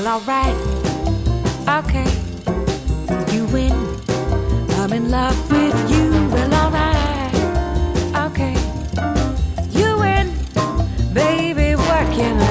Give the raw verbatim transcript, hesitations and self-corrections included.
alright, okay, you win. I'm in love with you, well, alright, okay, you win. Baby, working